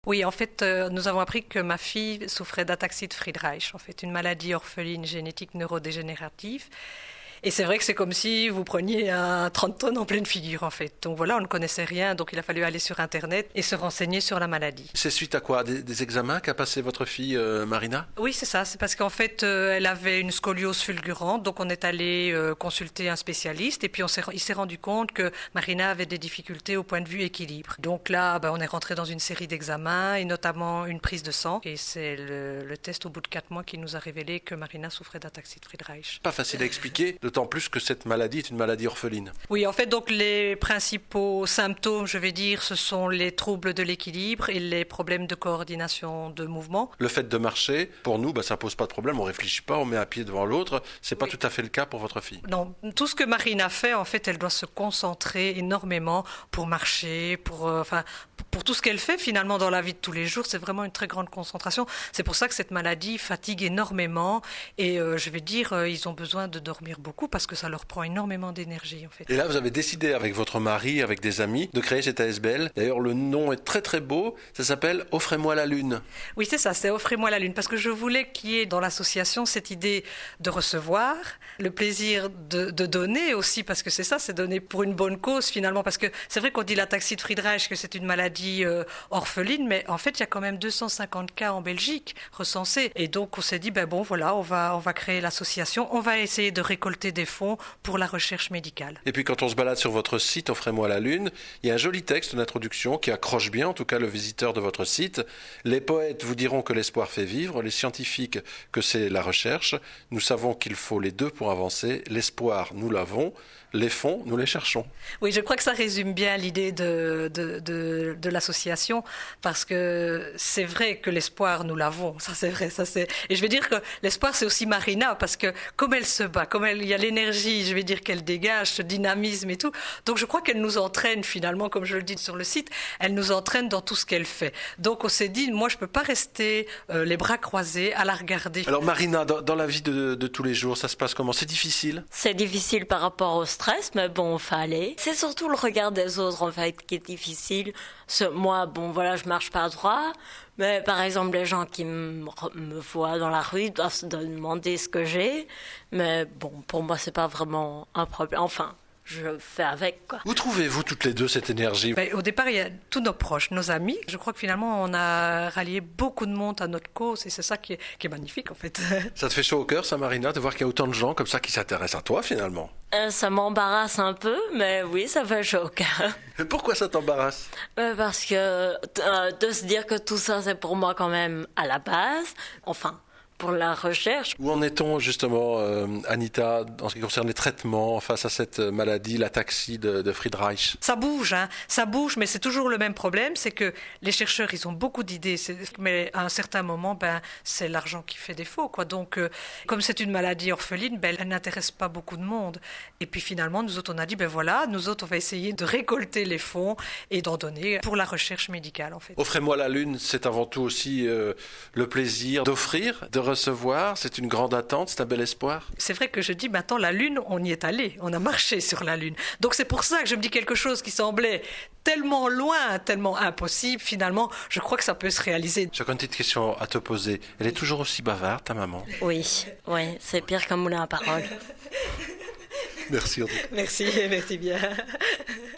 Oui, en fait, nous avons appris que ma fille souffrait d'ataxie de Friedreich, en fait, une maladie orpheline génétique neurodégénérative. Et c'est vrai que c'est comme si vous preniez un 30 tonnes en pleine figure, en fait. Donc voilà, on ne connaissait rien, donc il a fallu aller sur Internet et se renseigner sur la maladie. C'est suite à quoi? Des examens qu'a passé votre fille Marina? Oui, c'est ça. C'est parce qu'en fait, elle avait une scoliose fulgurante, donc on est allé consulter un spécialiste et puis il s'est rendu compte que Marina avait des difficultés au point de vue équilibre. Donc là, on est rentré dans une série d'examens et notamment une prise de sang. Et c'est le test au bout de 4 mois qui nous a révélé que Marina souffrait d'ataxie de Friedreich. Pas facile à expliquer, d'autant plus que cette maladie est une maladie orpheline. Oui, en fait, donc les principaux symptômes, je vais dire, ce sont les troubles de l'équilibre et les problèmes de coordination de mouvement. Le fait de marcher, pour nous, ça pose pas de problème, on réfléchit pas, on met un pied devant l'autre. C'est pas tout à fait le cas pour votre fille. Non, tout ce que Marina fait, en fait, elle doit se concentrer énormément pour marcher, pour tout ce qu'elle fait finalement dans la vie de tous les jours. C'est vraiment une très grande concentration. C'est pour ça que cette maladie fatigue énormément et je vais dire, ils ont besoin de dormir beaucoup parce que ça leur prend énormément d'énergie, en fait. Et là, vous avez décidé avec votre mari, avec des amis, de créer cette ASBL. D'ailleurs, le nom est très très beau. Ça s'appelle « Offrez-moi la lune ». Oui, c'est ça, c'est « Offrez-moi la lune » parce que je voulais qu'il y ait dans l'association cette idée de recevoir, le plaisir de donner aussi, parce que c'est ça, c'est donner pour une bonne cause finalement. Parce que c'est vrai qu'on dit l'ataxie de Friedreich, que c'est une maladie orpheline, mais en fait, il y a quand même 250 cas en Belgique recensés. Et donc, on s'est dit, voilà, on va créer l'association, on va essayer de récolter des fonds pour la recherche médicale. Et puis quand on se balade sur votre site Offrez-moi la lune, il y a un joli texte d'introduction qui accroche bien, en tout cas le visiteur de votre site. Les poètes vous diront que l'espoir fait vivre, les scientifiques que c'est la recherche. Nous savons qu'il faut les deux pour avancer. L'espoir, nous l'avons. Les fonds, nous les cherchons. Oui, je crois que ça résume bien l'idée de l'association, parce que c'est vrai que l'espoir, nous l'avons. Ça, c'est vrai. Et je vais dire que l'espoir, c'est aussi Marina, parce que comme elle se bat, il y a l'énergie, je vais dire, qu'elle dégage, ce dynamisme et tout. Donc, je crois qu'elle nous entraîne finalement, comme je le dis sur le site, elle nous entraîne dans tout ce qu'elle fait. Donc, on s'est dit, moi, je peux pas rester les bras croisés à la regarder. Alors, Marina, dans la vie de tous les jours, ça se passe comment? C'est difficile? C'est difficile par rapport au stress, mais bon, fallait. C'est surtout le regard des autres, en fait, qui est difficile. Moi, je marche pas droit, mais par exemple, les gens qui me voient dans la rue doivent se demander ce que j'ai, mais bon, pour moi, c'est pas vraiment un problème. Enfin, je fais avec, quoi. Où trouvez-vous toutes les deux cette énergie? Au départ, il y a tous nos proches, nos amis. Je crois que finalement, on a rallié beaucoup de monde à notre cause et c'est ça qui est magnifique, en fait. Ça te fait chaud au cœur, ça, Marina, de voir qu'il y a autant de gens comme ça qui s'intéressent à toi, finalement? Ça m'embarrasse un peu, mais oui, ça fait chaud au cœur. Et pourquoi ça t'embarrasse? Parce que de se dire que tout ça, c'est pour moi quand même à la base. Enfin, pour la recherche. Où en est-on justement, Anita, en ce qui concerne les traitements face à cette maladie, l'ataxie de Friedreich? Ça bouge, mais c'est toujours le même problème, c'est que les chercheurs, ils ont beaucoup d'idées, mais à un certain moment, c'est l'argent qui fait défaut, quoi. Donc, comme c'est une maladie orpheline, elle n'intéresse pas beaucoup de monde. Et puis finalement, nous autres, on a dit, nous autres, on va essayer de récolter les fonds et d'en donner pour la recherche médicale, en fait. Offrez-moi la lune, c'est avant tout aussi le plaisir d'offrir, de recevoir, c'est une grande attente, c'est un bel espoir. C'est vrai que je dis maintenant la lune, on y est allé, on a marché sur la lune. Donc c'est pour ça que je me dis quelque chose qui semblait tellement loin, tellement impossible, finalement, je crois que ça peut se réaliser. J'ai encore une petite question à te poser. Elle est toujours aussi bavarde, ta maman? Oui, c'est pire qu'un moulin à parole. Merci. Merci bien.